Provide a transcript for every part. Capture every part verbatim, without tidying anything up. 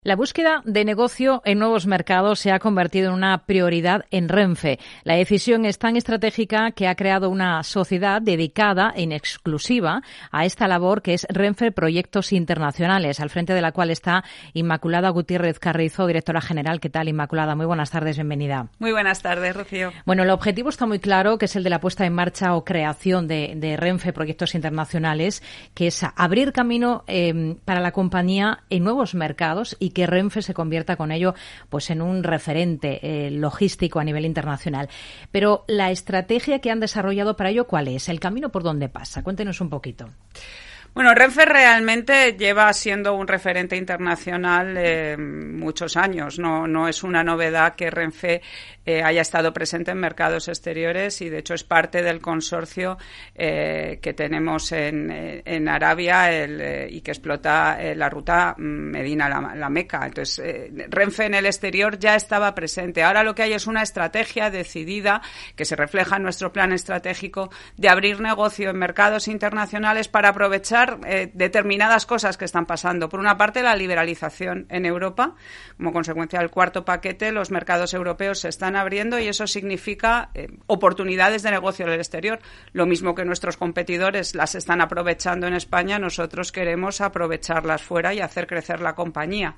La búsqueda de negocio en nuevos mercados se ha convertido en una prioridad en Renfe. La decisión es tan estratégica que ha creado una sociedad dedicada en exclusiva a esta labor, que es Renfe Proyectos Internacionales, al frente de la cual está Inmaculada Gutiérrez Carrizo, directora general. ¿Qué tal, Inmaculada? Muy buenas tardes, bienvenida. Muy buenas tardes, Rocío. Bueno, el objetivo está muy claro, que es el de la puesta en marcha o creación de, de Renfe Proyectos Internacionales, que es abrir camino eh, para la compañía en nuevos mercados y que Renfe se convierta con ello pues en un referente eh, logístico a nivel internacional. Pero la estrategia que han desarrollado para ello, ¿cuál es? ¿El camino por dónde pasa? Cuéntenos un poquito. Bueno, Renfe realmente lleva siendo un referente internacional eh, muchos años. No, no es una novedad que Renfe eh, haya estado presente en mercados exteriores y, de hecho, es parte del consorcio eh, que tenemos en, en Arabia el, eh, y que explota eh, la ruta Medina-La la Meca. Entonces, eh, Renfe en el exterior ya estaba presente. Ahora lo que hay es una estrategia decidida que se refleja en nuestro plan estratégico de abrir negocio en mercados internacionales para aprovechar Eh, determinadas cosas que están pasando. Por una parte, la liberalización en Europa. Como consecuencia del cuarto paquete, los mercados europeos se están abriendo y eso significa eh, oportunidades de negocio en el exterior. Lo mismo que nuestros competidores las están aprovechando en España, nosotros queremos aprovecharlas fuera y hacer crecer la compañía.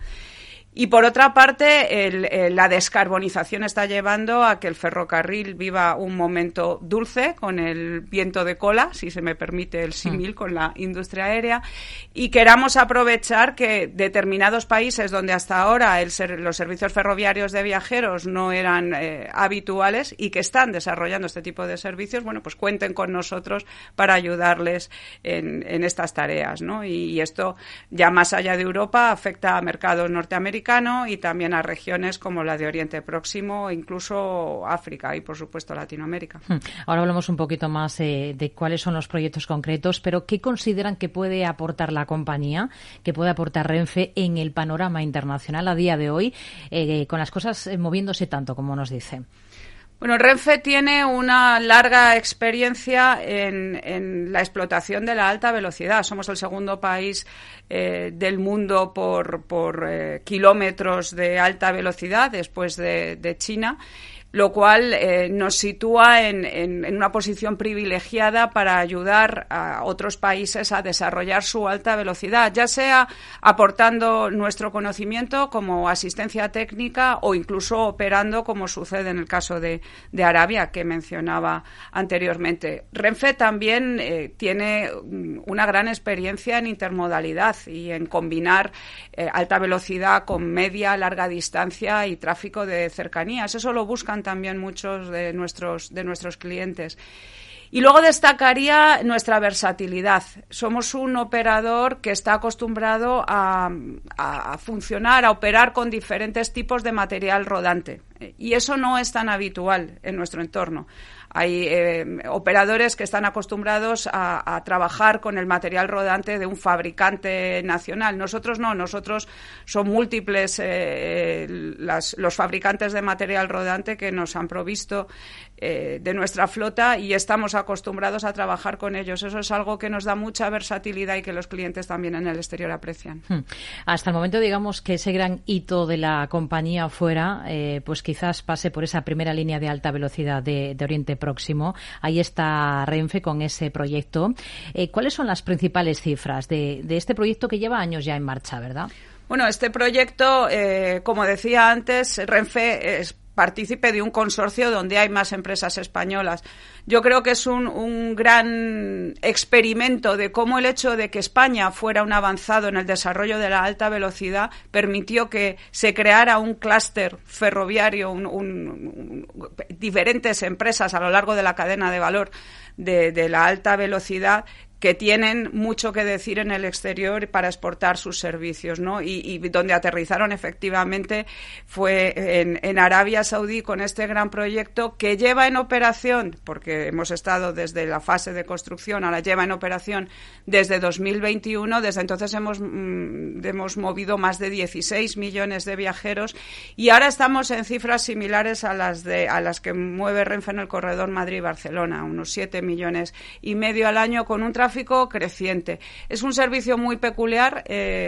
Y por otra parte, el, el, la descarbonización está llevando a que el ferrocarril viva un momento dulce con el viento de cola, si se me permite el símil, con la industria aérea, y queramos aprovechar que determinados países donde hasta ahora el ser, los servicios ferroviarios de viajeros no eran eh, habituales y que están desarrollando este tipo de servicios, bueno, pues cuenten con nosotros para ayudarles en, en estas tareas, ¿no? Y, y esto, ya más allá de Europa, afecta a mercados norteamericanos y también a regiones como la de Oriente Próximo, incluso África y, por supuesto, Latinoamérica. Ahora hablamos un poquito más eh, de cuáles son los proyectos concretos, pero ¿qué consideran que puede aportar la compañía, que puede aportar Renfe en el panorama internacional a día de hoy, eh, con las cosas eh, moviéndose tanto, como nos dice? Bueno, Renfe tiene una larga experiencia en, en la explotación de la alta velocidad. Somos el segundo país eh, del mundo por, por eh, kilómetros de alta velocidad después de, de China, lo cual eh, nos sitúa en, en, en una posición privilegiada para ayudar a otros países a desarrollar su alta velocidad, ya sea aportando nuestro conocimiento como asistencia técnica o incluso operando, como sucede en el caso de, de Arabia, que mencionaba anteriormente. Renfe también eh, tiene una gran experiencia en intermodalidad y en combinar eh, alta velocidad con media, larga distancia y tráfico de cercanías. Eso lo buscan también muchos de nuestros de nuestros clientes. Y luego destacaría nuestra versatilidad. Somos un operador que está acostumbrado a, a, a funcionar, a operar con diferentes tipos de material rodante. Y eso no es tan habitual en nuestro entorno. Hay eh, operadores que están acostumbrados a, a trabajar con el material rodante de un fabricante nacional. Nosotros no, nosotros son múltiples eh, las, los fabricantes de material rodante que nos han provisto eh, de nuestra flota y estamos acostumbrados a trabajar con ellos. Eso es algo que nos da mucha versatilidad y que los clientes también en el exterior aprecian. Hmm. Hasta el momento, digamos que ese gran hito de la compañía fuera, eh, pues quizás pase por esa primera línea de alta velocidad de, de Oriente Próximo. Ahí está Renfe con ese proyecto. Eh, ¿Cuáles son las principales cifras de, de este proyecto que lleva años ya en marcha, verdad? Bueno, este proyecto, eh, como decía antes, Renfe es partícipe de un consorcio donde hay más empresas españolas. Yo creo que es un, un gran experimento de cómo el hecho de que España fuera un avanzado en el desarrollo de la alta velocidad permitió que se creara un clúster ferroviario, un, un, un, diferentes empresas a lo largo de la cadena de valor de, de la alta velocidad que tienen mucho que decir en el exterior para exportar sus servicios, ¿no? Y, y donde aterrizaron efectivamente fue en, en Arabia Saudí con este gran proyecto que lleva en operación, porque hemos estado desde la fase de construcción, ahora lleva en operación desde dos mil veintiuno, desde entonces hemos, mm, hemos movido más de dieciséis millones de viajeros y ahora estamos en cifras similares a las, de, a las que mueve Renfe en el corredor Madrid-Barcelona, unos siete millones y medio al año con un tráfico creciente. Es un servicio muy peculiar, eh,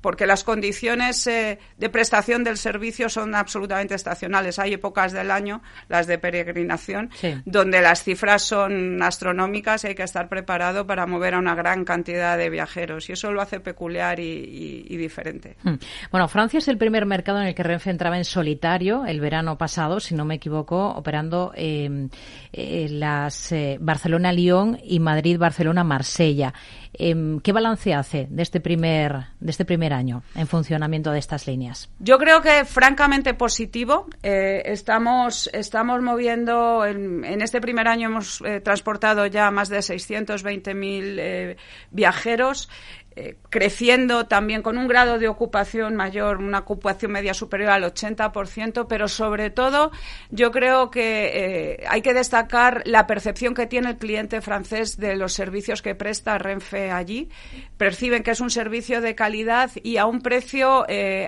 porque las condiciones eh, de prestación del servicio son absolutamente estacionales. Hay épocas del año, las de peregrinación, sí, donde las cifras son astronómicas y hay que estar preparado para mover a una gran cantidad de viajeros, y eso lo hace peculiar y, y, y diferente. Bueno, Francia es el primer mercado en el que Renfe entraba en solitario el verano pasado, si no me equivoco, operando eh, eh, las eh, Barcelona-Lyon y Madrid-Barcelona-Marsella. Eh, ¿Qué balance hace de este primer de este primer año en funcionamiento de estas líneas? Yo creo que francamente positivo. Eh, estamos estamos moviendo en, en este primer año hemos eh, transportado ya más de seiscientos veinte mil eh, viajeros. Eh, creciendo también con un grado de ocupación mayor, una ocupación media superior al ochenta por ciento, pero sobre todo yo creo que eh, hay que destacar la percepción que tiene el cliente francés de los servicios que presta Renfe allí. Perciben que es un servicio de calidad y a un precio eh,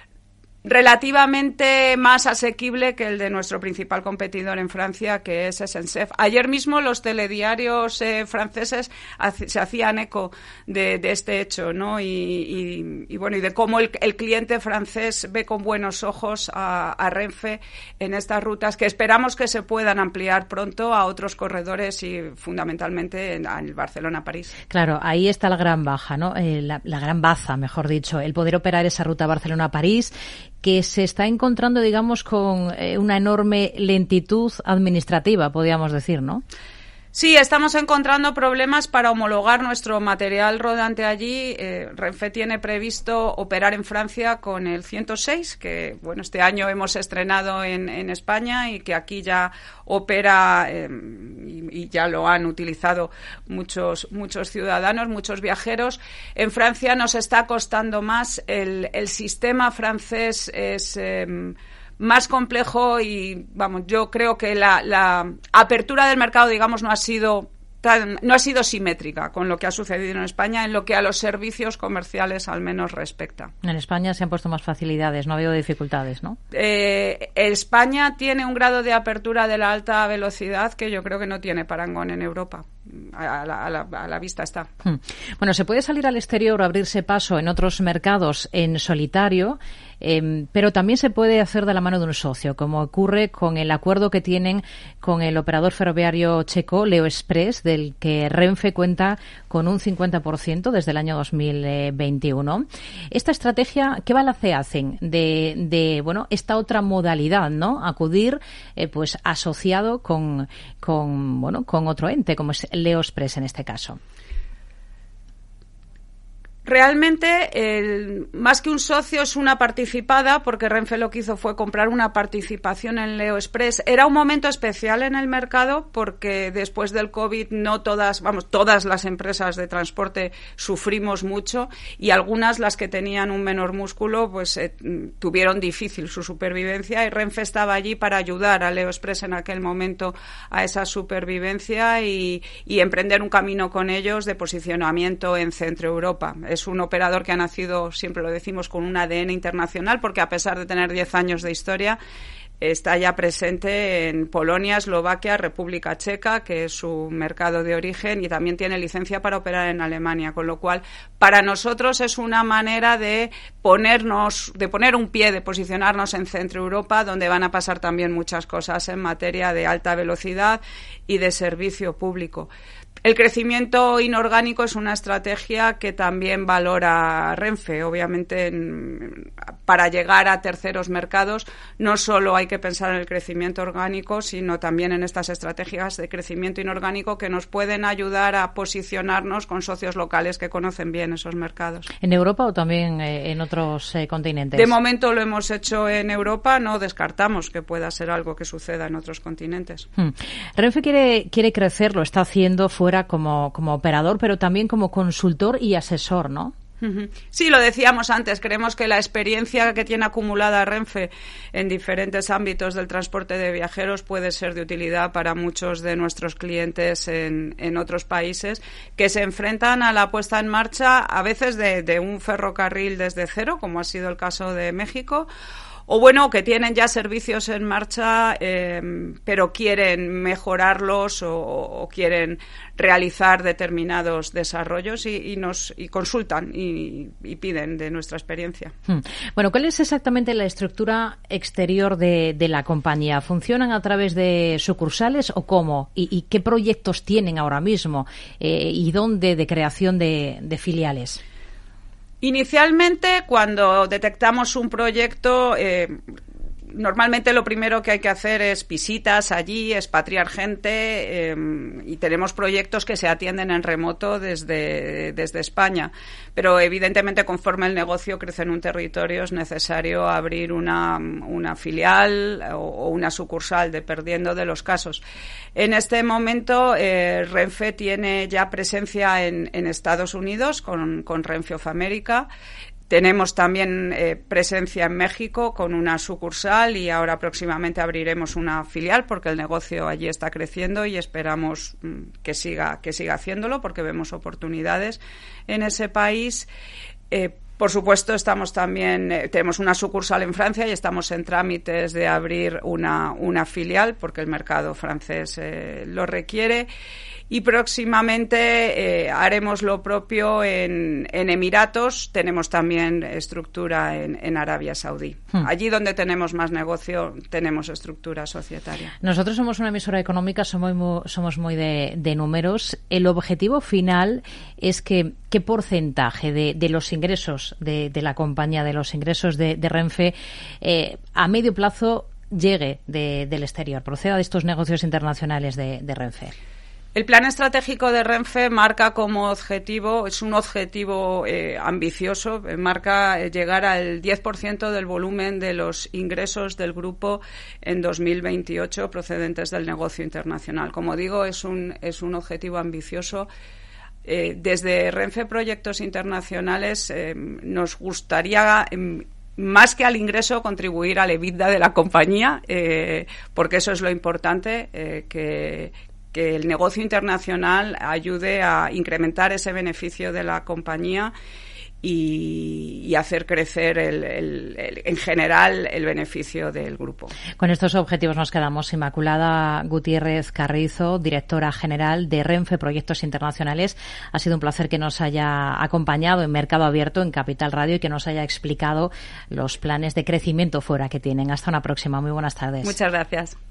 relativamente más asequible que el de nuestro principal competidor en Francia, que es S N C F. Ayer mismo los telediarios eh, franceses hace, se hacían eco de, de este hecho, ¿no? Y, y, y bueno, y de cómo el, el cliente francés ve con buenos ojos a, a Renfe en estas rutas, que esperamos que se puedan ampliar pronto a otros corredores y fundamentalmente en, en Barcelona-París. Claro, ahí está la gran baja, ¿no? Eh, la, la gran baza, mejor dicho, el poder operar esa ruta Barcelona-París, que se está encontrando, digamos, con eh, una enorme lentitud administrativa, podríamos decir, ¿no? Sí, estamos encontrando problemas para homologar nuestro material rodante allí. Eh, Renfe tiene previsto operar en Francia con el ciento seis, que bueno, este año hemos estrenado en, en España y que aquí ya opera eh, y, y ya lo han utilizado muchos muchos ciudadanos, muchos viajeros. En Francia nos está costando más. El, el sistema francés es Eh, más complejo y, vamos, yo creo que la, la apertura del mercado, digamos, no ha sido tan, no ha sido simétrica con lo que ha sucedido en España en lo que a los servicios comerciales al menos respecta. En España se han puesto más facilidades, no ha habido dificultades, ¿no? Eh, España tiene un grado de apertura de la alta velocidad que yo creo que no tiene parangón en Europa. A la, a, la, a la vista está. Bueno, se puede salir al exterior o abrirse paso en otros mercados en solitario, eh, pero también se puede hacer de la mano de un socio, como ocurre con el acuerdo que tienen con el operador ferroviario checo Leo Express, del que Renfe cuenta con un cincuenta por ciento desde el año dos mil veintiuno. Esta estrategia, ¿qué balance hacen de, de bueno, esta otra modalidad, ¿no? Acudir eh, pues asociado con, con, bueno, con otro ente, como es Leo Express en este caso. Realmente, el, más que un socio, es una participada, porque Renfe lo que hizo fue comprar una participación en Leo Express. Era un momento especial en el mercado porque después del COVID no todas, vamos, todas las empresas de transporte sufrimos mucho y algunas, las que tenían un menor músculo, pues eh, tuvieron difícil su supervivencia y Renfe estaba allí para ayudar a Leo Express en aquel momento a esa supervivencia y, y emprender un camino con ellos de posicionamiento en Centro Europa. Es un operador que ha nacido, siempre lo decimos, con un A D N internacional, porque a pesar de tener diez años de historia, está ya presente en Polonia, Eslovaquia, República Checa, que es su mercado de origen, y también tiene licencia para operar en Alemania, con lo cual para nosotros es una manera de ponernos, de poner un pie, de posicionarnos en Centro Europa, donde van a pasar también muchas cosas en materia de alta velocidad y de servicio público. El crecimiento inorgánico es una estrategia que también valora Renfe. Obviamente, en, para llegar a terceros mercados no solo hay que pensar en el crecimiento orgánico, sino también en estas estrategias de crecimiento inorgánico que nos pueden ayudar a posicionarnos con socios locales que conocen bien esos mercados. ¿En Europa o también eh, en otros eh, continentes? De momento lo hemos hecho en Europa, no descartamos que pueda ser algo que suceda en otros continentes. Hmm. Renfe quiere, quiere crecer, lo está haciendo fuera como, como operador, pero también como consultor y asesor, ¿no? Sí, lo decíamos antes, creemos que la experiencia que tiene acumulada Renfe en diferentes ámbitos del transporte de viajeros puede ser de utilidad para muchos de nuestros clientes en, en otros países que se enfrentan a la puesta en marcha a veces de, de un ferrocarril desde cero, como ha sido el caso de México, o bueno, que tienen ya servicios en marcha, eh, pero quieren mejorarlos o, o quieren realizar determinados desarrollos y, y nos y consultan y, y piden de nuestra experiencia. Bueno, ¿cuál es exactamente la estructura exterior de, de la compañía? ¿Funcionan a través de sucursales o cómo? ¿Y, y qué proyectos tienen ahora mismo? Eh, ¿Y dónde de creación de, de filiales? Inicialmente, cuando detectamos un proyecto, eh, normalmente lo primero que hay que hacer es visitas allí, expatriar gente eh, y tenemos proyectos que se atienden en remoto desde, desde España. Pero evidentemente conforme el negocio crece en un territorio es necesario abrir una, una filial o, o una sucursal, dependiendo de los casos. En este momento eh, Renfe tiene ya presencia en, en Estados Unidos con, con Renfe of America. Tenemos también eh, presencia en México con una sucursal y ahora próximamente abriremos una filial porque el negocio allí está creciendo y esperamos mm, que siga que siga haciéndolo porque vemos oportunidades en ese país. Eh, Por supuesto, estamos también eh, tenemos una sucursal en Francia y estamos en trámites de abrir una, una filial porque el mercado francés eh, lo requiere. Y próximamente eh, haremos lo propio en, en Emiratos. Tenemos también estructura en, en Arabia Saudí. Hmm. Allí donde tenemos más negocio, tenemos estructura societaria. Nosotros somos una emisora económica, somos muy, somos muy de, de números. El objetivo final es que qué porcentaje de, de los ingresos de, de la compañía, de los ingresos de, de Renfe, eh, a medio plazo llegue de, del exterior, proceda de estos negocios internacionales de, de Renfe. El plan estratégico de Renfe marca como objetivo, es un objetivo eh, ambicioso, marca eh, llegar al diez por ciento del volumen de los ingresos del grupo en dos mil veintiocho procedentes del negocio internacional. Como digo, es un, es un objetivo ambicioso. Eh, desde Renfe Proyectos Internacionales eh, nos gustaría eh, más que al ingreso, contribuir al EBITDA de la compañía, eh, porque eso es lo importante, eh, que que el negocio internacional ayude a incrementar ese beneficio de la compañía y, y hacer crecer el, el, el, en general el beneficio del grupo. Con estos objetivos nos quedamos. Inmaculada Gutiérrez Carrizo, directora general de Renfe Proyectos Internacionales. Ha sido un placer que nos haya acompañado en Mercado Abierto, en Capital Radio, y que nos haya explicado los planes de crecimiento fuera que tienen. Hasta una próxima. Muy buenas tardes. Muchas gracias.